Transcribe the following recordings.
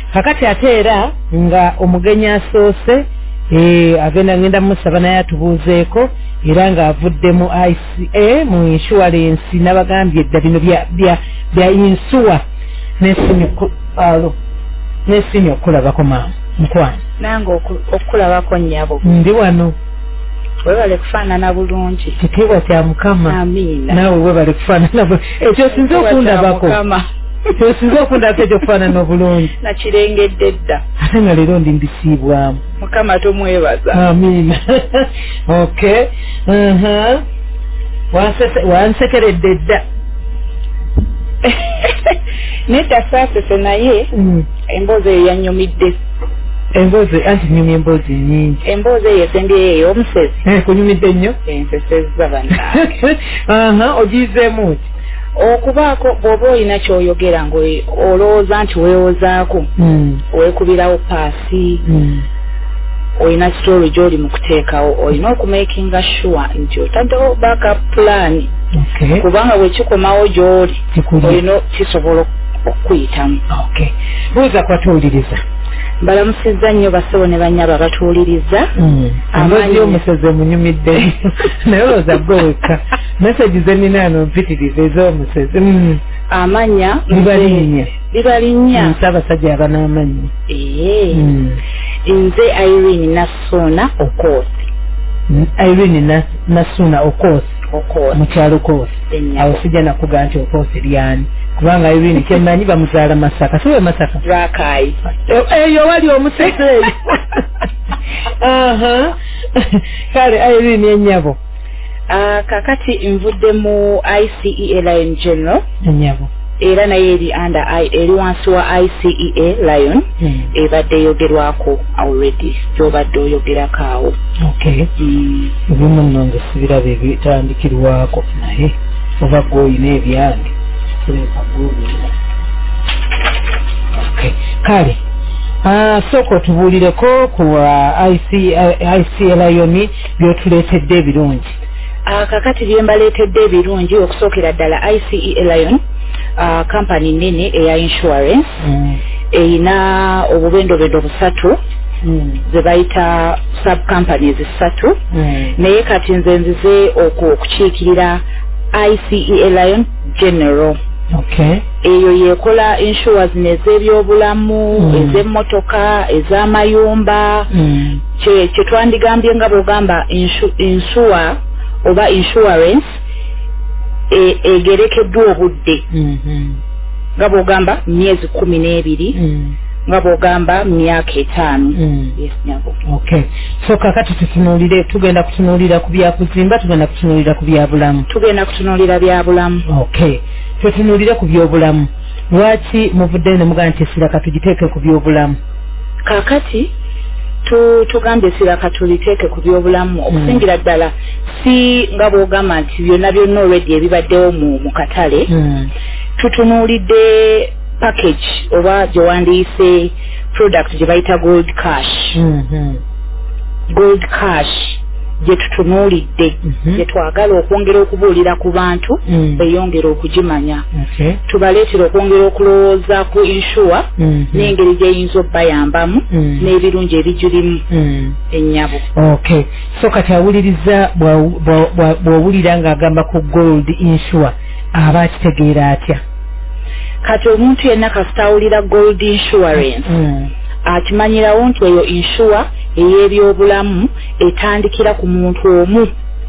kakati ate era nga omugenyi asoose ngenda musaba naye atubuuzeeko era ng'avudde mu ICA mu insurance n'abagambye edda bino bya insuwa n'esiimye okulabako mukwano nange okulabako nnyabo ndi wano webale kufaanana bulungi kitiibwa kya Mukama amiina naawe webale kufaanana bulungi ekyo sinze okundabako sinze okundabako ekyo kufaanana obulungi nakirengedde dda ate nga leero ndi mbisiibwamu Mukama tumwebaza amiina okay wansekeredde dda nedda saasese naye emboozi eyo yannyumidde emboozi anti nyumya emboozi nyingi emboozi eyo esembyeyo ey'omusezi kunyumidde nnyo ensesezza bannange ogizeemu ki okubaako bw'oba olina ky'oyogera ng'olowooza nti weewozaako weekubirawo paasi olina story gy'oli mu kuteekawo olina okumakinga sure nti otaddewo backup plan kubanga bwe kikomawo gy'oli olina kisobola okukuyitamu buuza kwatuwuliriza balamusizza nnyo bassebo ne bannyaba batuwuliriza amaanyi omuseze munyumidde naye olowooza gwe wekka meseji ze ninaano mpitiriza ez'omuseze amanya bibalinnya abasajja abanaamanyi nze Irene Nasuna Okosi Irene Nasuna Okosi mukyalo Kosi awo sijja nakugaa nti Okosi lyani kubanga Irene kyemmanyi bamuzaala Masaka siwe Masaka Rakai eyo wali omuseze eyo kale Irene ennyabo kakati nvudde mu ICEA Lion General ennyabo era naye eri wansi wa ICEA Lion ebadde yogerwako already gy'obadde oyogerako awo ebimu nno nze sibiraba ebitandikirwako naye oba gweolina ebyange kale sooka otubuulireko ku ICEA Lion byotuleetedde ebirungi kakati bye mbaleetedde ebirungi okusookera ddala ICEA Lion kampani nene eya insurance eyina obubendobendo busatu ze bayita sub companies ssatu naye kati nze nzize okukiikirira ICEA Lion General eyo yekola insure zino ez'ebyobulamu ez'emmotoka ez'amayumba kye twandigambye nga bw'ogamba insure oba insurance egerekeddwa obudde nga bw'ogamba myezi 12 nga bw'ogamba myaka 5 so kakati tugenda kutunuulira ku byakuzimba tugenda kutunuulira ku byabulamu tugenda kutunuulira byabulamu twetunuulire ku byobulamu lwaki muvudde ne mugaa nti esiraka tugiteeke ku byobulamu kakati tugambye esiraka tuliteeke ku byobulamu okusingira ddala si nga bw'ogamba nti byonna already ebibaddewo mu katale tutunuulidde package oba gye wandiise product gye bayita gold cash gye tutunuulidde gye twagala okwongera okubuulira ku bantu beyongera okugimanya tubaleetera okwongera okulowooza ku insure n'engeri gyeyinza obbayambamu n'ebirungi ebigirimu ennyabo so kati awuliriza bw'owulira ng'agamba ku gold insure aba akitegeera atya kati omuntu yenna kasita awulira gold insurance akimanyirawo nti eyo insure ey'ebyobulamu etandikira ku muntu omu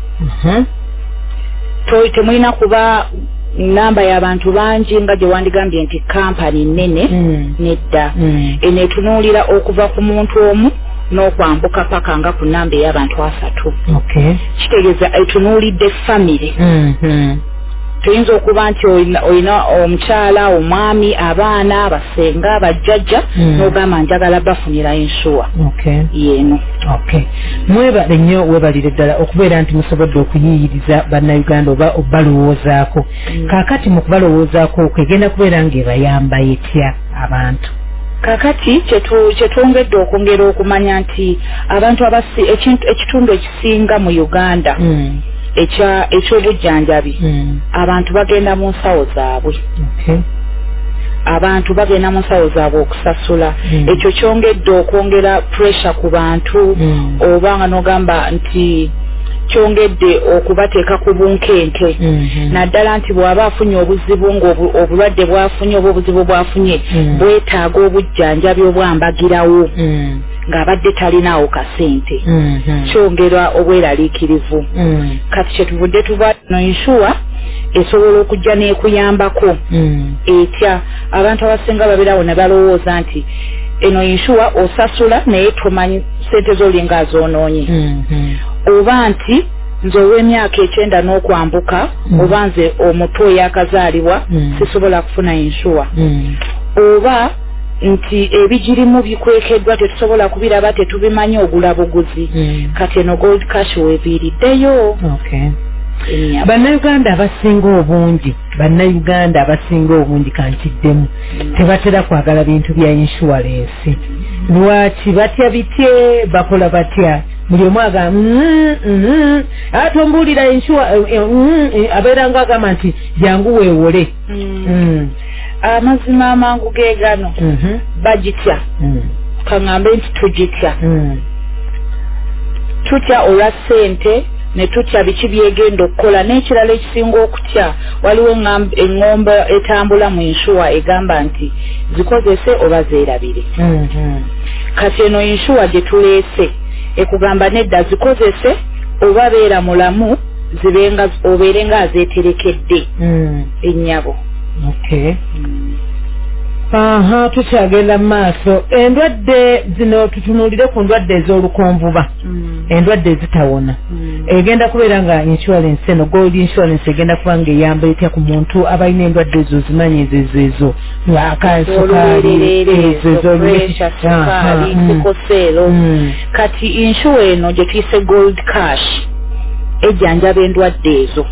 temulina kuba namba y'abantu bangi nga gye wandigambye nti kampani nnene nedda eneetunuulira okuva ku muntu omu n'okwambuka paka nga ku namba ey'abantu 3 kitegeeza etunuulidde famire tuyinza okuba nti olina omukyala omwami abaana basenga bajjajja n'ogamba njagala bafunira insure yeeno mwebale nnyo webalire ddala okubeera nti musobodde okuyiyiriza bannayuganda oba obalowoozaako kaakati mu kubalowoozaako kwegenda kubeera ng'ebayamba etya abantu kakati kyetwongedde okwongera okumanya nti abantu ekitundu ekisinga mu Uganda eky'obujjanjabi abantu bagenda mu nsawo zaabwe abantu bagenda mu nsawo zaabwe okusasula ekyo kyongedde okwongera pressure ku bantu oba nga n'ogamba nti kyongedde okubateeka ku bunkenke naddala nti bw'aba afunye obuzibu ng'obulwadde bwafunye oba obuzibu bwafunye bwetaaga obujjanjabi obwambagirawo ng'abadde talinaawo kasente kyongera obweraliikirivu kati kyetuvudde tuba no insure esobola okujja n'ekuyambako etya abantu abasinga babeerawo ne balowooza nti eno insure osasula naye tomanyi sente z'olinga azoonoonye oba nti nze ow'emyaka 9 n'okwambuka oba nze omuto eyakazaalibwa sisobola kufuna insure oba nti ebigirimu bikwekeddwa tetusobola kubiraba tetubimanyi ogula buguzi kati eno gold cash weeviiriddeyo bannayuganda abasinga obungi kankiddemu tebatera kwagala bintu bya inshuwalensi lwaki batya bitye bakola batya buli omu atombuulira abeera nga agamba nti jangu weewole amazima amangu geegano bagitya kaŋŋambe nti tugitya tutya olwa ssente ne tutya biki byegenda okukola n'ekirala ekisinga okutya waliwo eŋŋombe etambula mu inshuwa egamba nti zikozese oba zeerabire kati eno inshuwa gye tuleese ekugamba nedda zikozese oba beera mulamu obeere nga azeeterekedde ennyabo tukyagenda mu maaso endwadde zino tutunuulire ku ndwadde ez'olukonvuba endwadde ezitawona egenda kubeera nga insurance eno gold insurance egenda kuba nga eyamba etya ku muntu abalina endwadde ezo zimanyi ezo sukaali sikoseero kati insure eno gye tuyise gold cash ejjanjaba endwadde ezo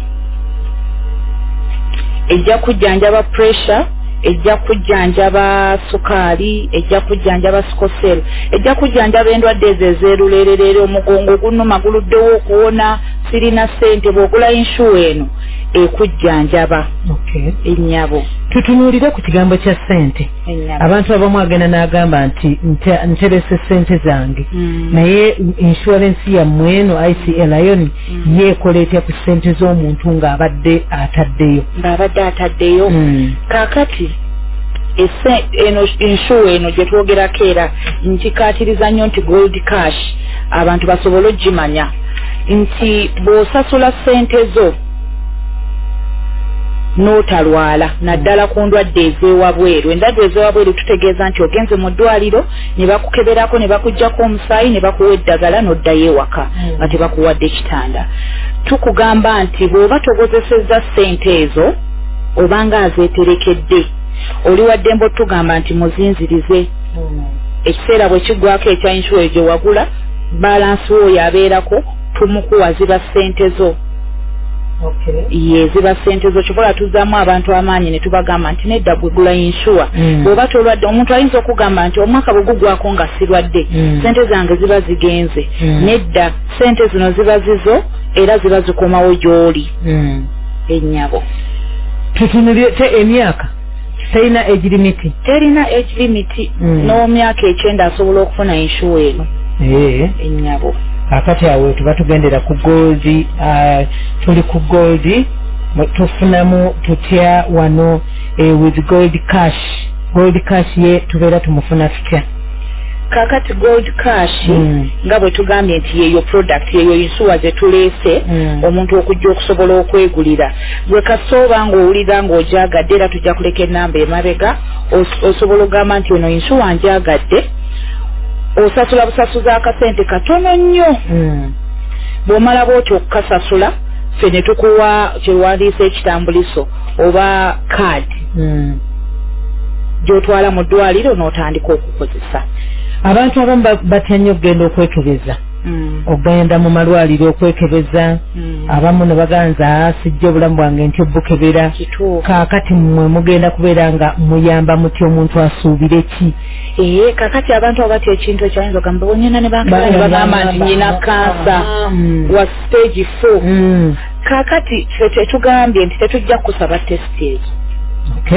ejja kujjanjaba pressure ejja kujjanjaba sukaali ejja kujjanjaba sikosero ejja kujjanjaba endwadde ezo ezeeruleerere omugongo ogunuma guluddewo okuwona sirina ssente bw'ogula insure eno ekujjanjaba ennyabo tutunuulire ku kigambo kya ssente abantu abamu agenda n'agamba nti nterese ssente zange naye inshuwalensi yammwe eno ICL yeekola etya ku ssente z'omuntu ng'abadde ataddeyo kaakati eno insure eno gye twogerako era nkikaatiriza nnyo nti gold cash abantu basobole ogimanya nti bw'osasula ssente zo n'otalwala naddala ku ndwadde ez'ewabweru endwadde ez'ewabweru tutegeeza nti ogenze mu ddwaliro ne bakukeberako ne bakuggyako omusaayi ne bakuwa eddagala n'oddayo ewaka nga tebakuwadde ekitanda tukugamba nti bw'oba togozesezza ssente ezo obanga azeeterekedde oli waddembe otugamba nti muzinzirize ekiseera bwe kiggwako ekya insure gye wagula balansi w'oyo abeerako tumukuwa ziba ssente zo ziba ssente zo kyobola tuzzaamu abantu amaanyi ne tubagamba nti nedda gwegula insure bw'oba tolwadde omuntu ayinza okugamba nti omwaka bwe gugwako nga sirwadde ssente zange ziba zigenze nedda ssente zino ziba zizo era ziba zikomawo gy'oli ennyabo tutunulire emyaka terina age limiti n'omyaka 9 asobola okufuna insure eno ennyabo akati awo tuba tugendera ku gold tuli ku gold tufunamu tutya wano with gold cash ye tubeera tumufuna tutya kakati gold cash nga bwe tugambye nti yeyo product yeyo insuwa ze tuleese omuntu okujja okusobola okwegulira gwe kasooba ng'owulira ng'ojagadde era tujja kuleka ennamba emabega osobola ogamba nti eno insuwa njagadde osasula busasuza akasente katono nnyo bw'omala bw'otyo okukasasula ffe ne tukuwa kyewandiisa ekitambuliso oba kaadi gy'otwala mu ddwaliro n'otandika okukozesa abantu abamu batya nnyo okugenda okwekebeza okugenda mu malwaliro okwekebeza abamu ne baganza sijja obulamu bwange nti obbukebera kaakati mmwe mugenda kubeera nga muyamba muti omuntu asuubire ki kaakati abantu abatya ekintu ekyayinza okugamba bonyina ne bagamba nti nyina kansa wa stage 4 kaakati ffe tetugambye nti tetujja kusaba testi ezo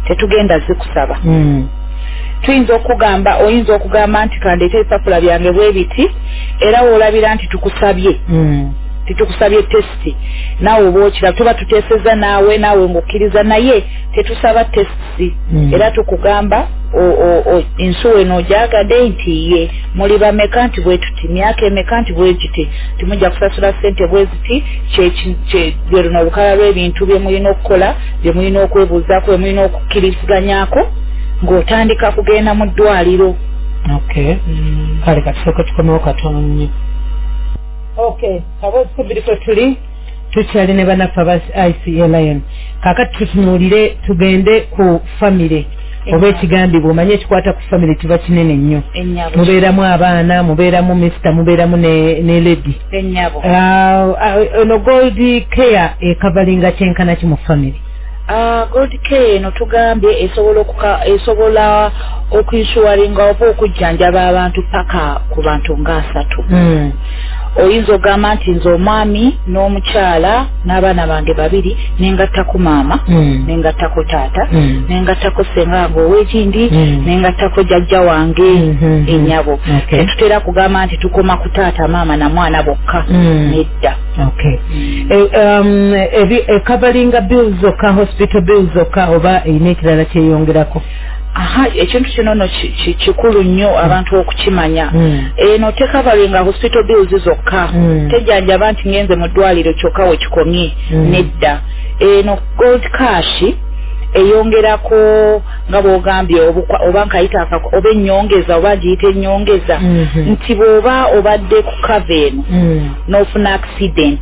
tetugenda zikusaba tuyinza okugamba nti kandeeta ebipapula byange bwe biti era woolabira nti tukusabye titukusabye testi naawe oba okiraba tuba tuteeseza naawe ng'okkiriza naye tetusaba testi era tukugamba ensuwa eno ogyagadde nti ye muli bameka nti bwe tuti myaka emeka nti bwe giti timujja kusasula ssente bwe ziti bwe luno obukala lw'ebintu bye mulina okukola bye mulina okwebuuzaako bye mulina okukkiriziganyako ng'otandika kugenda mu ddwaliro. Kale katusooka tukomewo katono nnyo. Kaboozi kubiri kwe tuli tukyali ne bannaffe aba ICA Lion. Kaakati tutunuulire tugende ku famire oba ekigambibwa omanye ekikwata ku famire kiba kinene nnyo. Mubeeramu abaana, mubeeramu Mr, mubeeramu ne Lady. Ono Gold Care ekavalinga kyenkana ki mu famire? Gold Care eno tugambye esobola okuyinsuwaringa oba okujjanjaba abantu paka ku bantu nga 3. Oyinza ogamba nti nze omwami n'omukyala n'abaana bange 2 nengattako maama nengattako taata nengattako ssenga wange ow'ekindi nengattako jjajja wange ennyabo. Tetutera kugamba nti tukoma ku taata maama na mwana bokka nedda. Covering bills zokka, hospital bills zokka oba erina ekirala kyeyongerako? Ekintu kino kikulu nnyo abantu okukimanya. Eno tekavalinga hospital bills zokka. Tejjanjaba nti ngenze mu ddwaliro kyokka we kikomye nedda. Eno Gold Cash eyongerako nga bw'ogambye oba nkayita oba ennyongeza oba giyita ennyongeza nti bw'oba obadde ku kava eno n'ofuna accident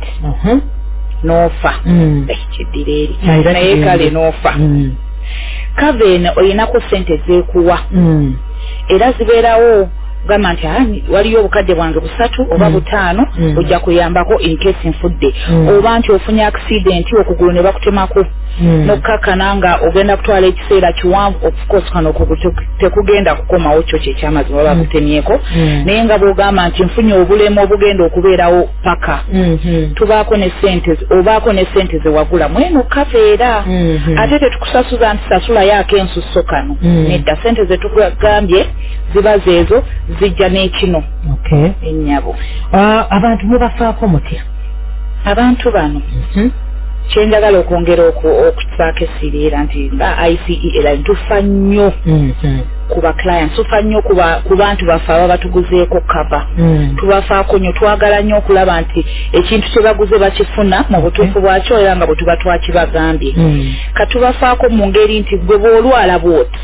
n'ofa ekiddira eri naye kale n'ofa kava eno oyinako ssente zeekuwa era zibeerawo gamba nti waliyo obukadde bwange 3 oba 5 ojja kuyambako in case nfudde oba nti ofunye accident okugulu ne bakutemako nokkakana nga ogenda kutwala ekiseera kiwanvu of course kano tekugenda kukomawo kyo kyekyamazima baba kutemyeko naye nga bw'ogamba nti nfunye obulemu obugenda okubeerawo paka tubaako ne sente obaako ne sente zewagula mweno kaveera ate tetukusasuza nti sasula yaako ensusso kano nedda sente zetugambye ziba zeezo zijja n'ekino ennyabo. Abantu mubafaako mutya? Abantu bano kyenjagala okwongera okutufaako essiri era nti nga ICE era tufa nnyo ku ba clients, tufa nnyo ku bantu baffe aba batuguzeeko kava tubafaako nnyo, twagala nnyo okulaba nti ekintu kye baguze bakifuna mu butuufu bwakyo era nga bwe tuba twakibagambye katubafaako mu ngeri nti gwe bw'olwala bw'oti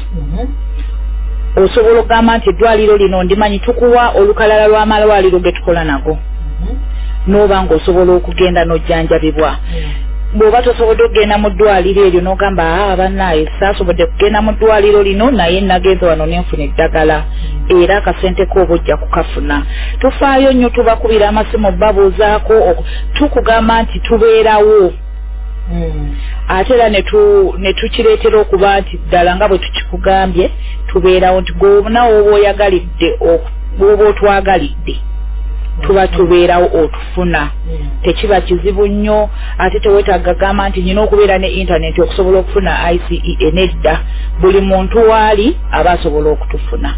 osobola okugamba nti eddwaliro lino ndimanyi tukuwa olukalala lw'amalwaliro ge tukola nago n'oba ng'osobola okugenda n'ojjanjabibwa. Bw'oba tosobodde okugenda mu ddwaliro eryo n'ogamba bannaaye saasobodde kugenda mu ddwaliro lino naye nagenze wano nenfuna eddagala era akasente kooba ojja kukafuna. Tufaayo nnyo tubakubira amasimu babuuzaako tukugamba nti tubeerawo ate era ne tukireetera okuba nti ddala nga bwe tukikugambye tubeerawo nti gwonawo oba oyagalidde oba otwagalidde tuba tubeerawo otufuna tekiba kizibu nnyo ate teweetaaga gamba nti nyina okubeera ne intaneti okusobola okufuna ICE nedda buli muntu waali aba asobola okutufuna.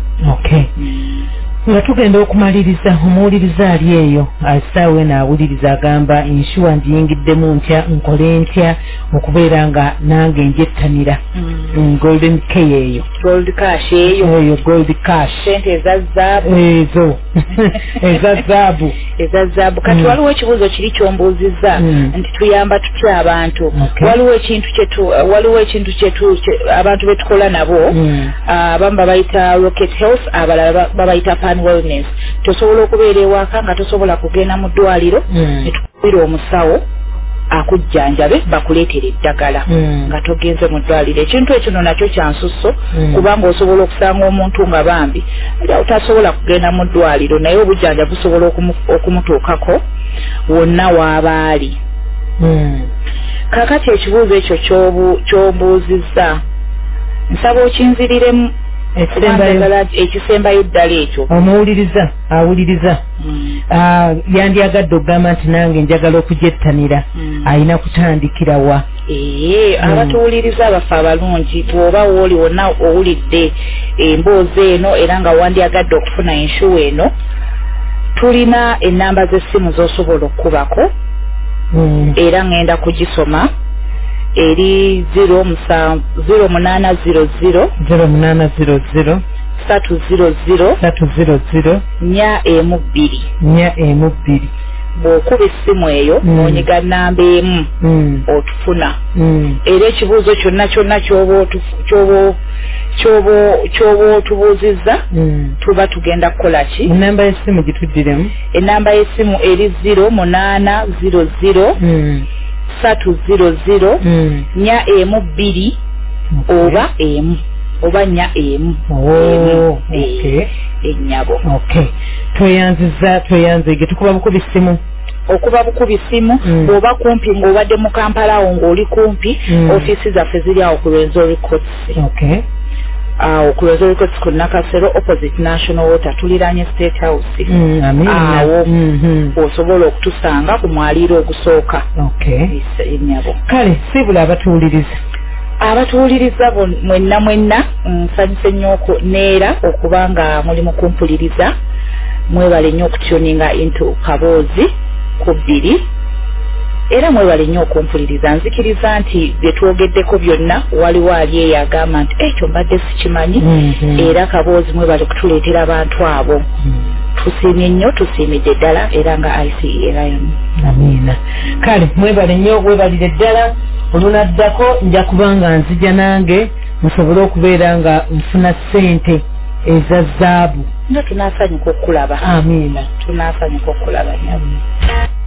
Nga tugenda okumaliriza omuwuliriza ali eyo asaawe n'awuliriza agamba enshuwa ngiyingiddemu ntya nkole ntya okubeera nga nange njettanira Golden Care eyo Gold Cash eyo Gold Cash sente eza zaabu ezo eza zaabu kati waliwo ekibuuzo kiri kyombuuzizza nti tuyamba tutya abantu waliwo ekintu kyetu abantu betukola nabo abamu babayita Rocket Health abalala babayita Wellness. Tosobola okubeera ewaka nga tosobola kugenda mu ddwaliro ne tukubira omusawo akujjanjabe bakuleetera eddagala nga togenze mu ddwaliro. Ekintu ekyo nakyo kyansusso kubanga osobola okusanga omuntu nga bambi tasobola kugenda mu ddwaliro naye obujjanja busobola okumutuukako wonna w'abaali. Kakati ekibuuzo ekyo ky'ombuuzizza nsaba okinziriremu ekisembayo ddala ekyo omuwuliriza awuliriza yandyagadde okugamba nti nange njagala okujettanira alina kutandikira wa abatuwuliriza abafe abalungi bw'oba wooli wonna owulidde emboozi eno era nga wandyagadde okufuna enshuwa eno tulina ennamba z'essimu z'osobola okukubako era ngenda kugisoma eri 0800 0800 300 4M2 bw'okuba essimu eyo n'onyiga nnamba emu otufuna era ekibuuzo kyonna ky'oba otubuuzizza tuba tugenda kukola ki ennamba y'essimu gituddiremu ennamba y'essimu eri 0800 300 4M2 oba emu oba nnya emu ennyabo tweyanzige tukuba bukubi ssimu okuba bukubi ssimu bw'oba kumpi ng'obadde mu Kampala awo ng'oli kumpi ofiisi zaffe ziri awo ku Lwenzo Records ku Lwenzo Records ku Nakasero opposite National Water tuliraanye State House awo osobola okutusanga ku mwaliiro ogusooka ennyabo kale siibula abatuwuliriza mwenna nsanyuse nnyo neera okuba nga muli mu kumpuliriza mwebale nnyo okutuninga into Kaboozi ku 2 era mwebale nnyo okumpuliriza nzikiriza nti bye twogeddeko byonna waliwo ali eyo agamba nti ekyo mbadde sikimanyi era Kaboozi mwebale kutuleetera abantu abo tusiimye nnyo tusiimidde ddala era nga ICE Lion amiina kale mwebale nnyo webalire ddala olunaddako nja kubanga nzija nange nsobole okubeera nga nfuna ssente eza zaabu nga tunaasanyuka okulaba amiina tunaasanyuka okulaba